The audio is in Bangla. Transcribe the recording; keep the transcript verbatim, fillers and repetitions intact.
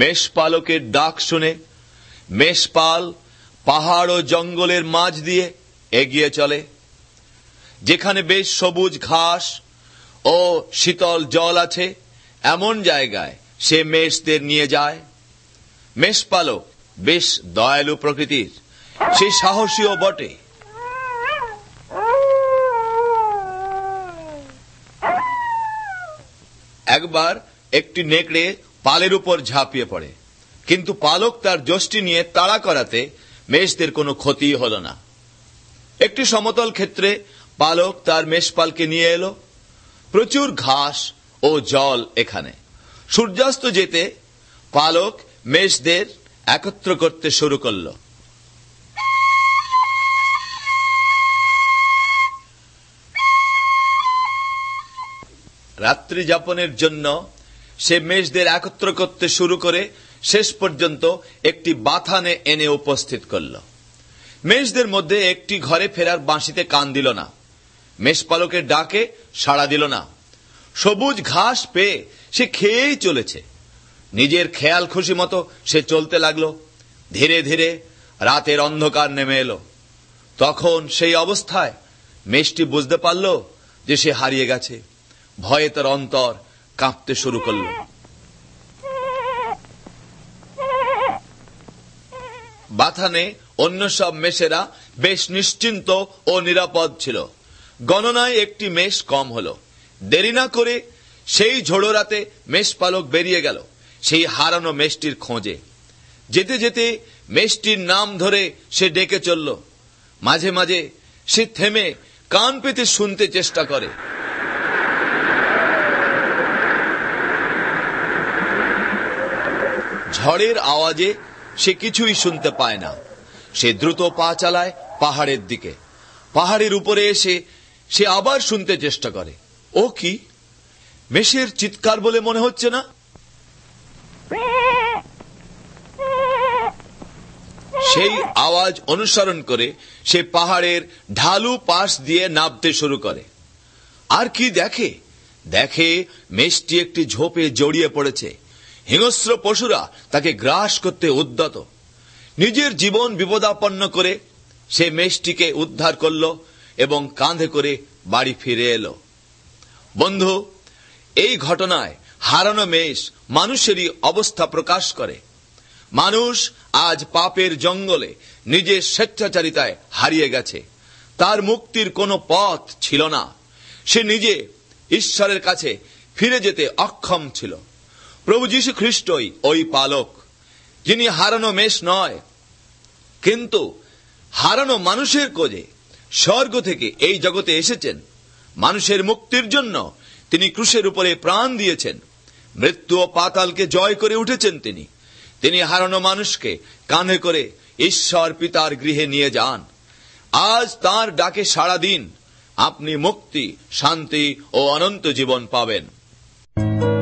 মেষপালকের ডাক শুনে মেষপাল পাহাড় ও জঙ্গলের মাঝ দিয়ে এগিয়ে চলে। যেখানে বেশ সবুজ ঘাস ও শীতল জল আছে এমন জায়গায় সে মেষদের নিয়ে যায়। মেষপালক বেশ দয়ালু প্রকৃতির, সে সাহসীও বটে। একবার একটি নেকড়ে পালের উপর ঝাঁপিয়ে পড়ে, কিন্তু পালক তার যষ্টি নিয়ে তাড়া করাতে মেষদের কোনো ক্ষতি হল না। একটি সমতল ক্ষেত্রে পালক তার মেষপালকে নিয়ে এলো। প্রচুর ঘাস ও জল এখানে। সূর্যাস্ত যেতে পালক মেষদের একত্র করতে শুরু করল। রাত্রি যাপনের জন্য সে মেষদের একত্র করতে শুরু করে শেষ পর্যন্ত একটি বাথানে এনে উপস্থিত করল। মেষদের মধ্যে একটি ঘরে ফেরার বাঁশিতে কান দিল না, মেষপালকের ডাকে সাড়া দিল না। সবুজ ঘাস পেয়ে সে খেয়েই চলেছে। নিজের খেয়াল খুশি মতো সে চলতে লাগলো। ধীরে ধীরে রাতের অন্ধকার নেমে এলো। তখন সেই অবস্থায় মেষটি বুঝতে পারল যে সে হারিয়ে গেছে। ভয়ে তার অন্তর কাঁপতে শুরু করল। বাথানে অন্য সব মেষেরা বেশ নিশ্চিন্ত ও নিরাপদ ছিল। গণনায় একটি মেষ কম হলো। দেরি না করে সেই ঝোড়ো রাতে মেষপালক বেরিয়ে গেল সেই হারানো মেষটির খোঁজে। যেতে যেতে মেষটির নাম ধরে সে ডেকে চলল। মাঝে মাঝে সে থেমে কান পেতে শুনতে চেষ্টা করে। ঝড়ের আওয়াজে সে কিছুই শুনতে পায় না। সে দ্রুত পা চালায় পাহাড়ের দিকে। পাহাড়ের উপরে এসে সে আবার শুনতে চেষ্টা করে। ও কি, মেষের চিৎকার বলে মনে হচ্ছে না। সেই আওয়াজ অনুসরণ করে সে পাহাড়ের ঢালু পাশ দিয়ে নামতে শুরু করে। আর কি দেখে দেখে মেষটি একটি ঝোপে জড়িয়ে পড়েছে। হিংস্র পশুরা তাকে গ্রাস করতে উদ্যত। নিজের জীবন বিপদাপন্ন করে সে মেষটিকে উদ্ধার করল এবং কাঁধে করে বাড়ি ফিরে এলো। বন্ধু, এই ঘটনায় হারানো মেষ মানুষেরই অবস্থা প্রকাশ করে। মানুষ আজ পাপের জঙ্গলে নিজের স্বেচ্ছাচারিতায় হারিয়ে গেছে। তার মুক্তির কোনো পথ ছিল না। সে নিজে ঈশ্বরের কাছে ফিরে যেতে অক্ষম ছিল। প্রভু যীশু খ্রিস্টই ওই পালক, যিনি হারানো মেষ নয়, কিন্তু হারানো মানুষের খোঁজে স্বর্গ থেকে এই জগতে এসেছেন। মানুষের মুক্তির জন্য তিনি ক্রুশের উপরে প্রাণ দিয়েছেন। মৃত্যু ও পাতালকে জয় করে উঠেছেন তিনি। তিনি হারানো মানুষকে কাঁধে করে ঈশ্বর পিতার গৃহে নিয়ে যান। আজ তাঁর ডাকে সাড়া দিন, আপনি মুক্তি, শান্তি ও অনন্ত জীবন পাবেন।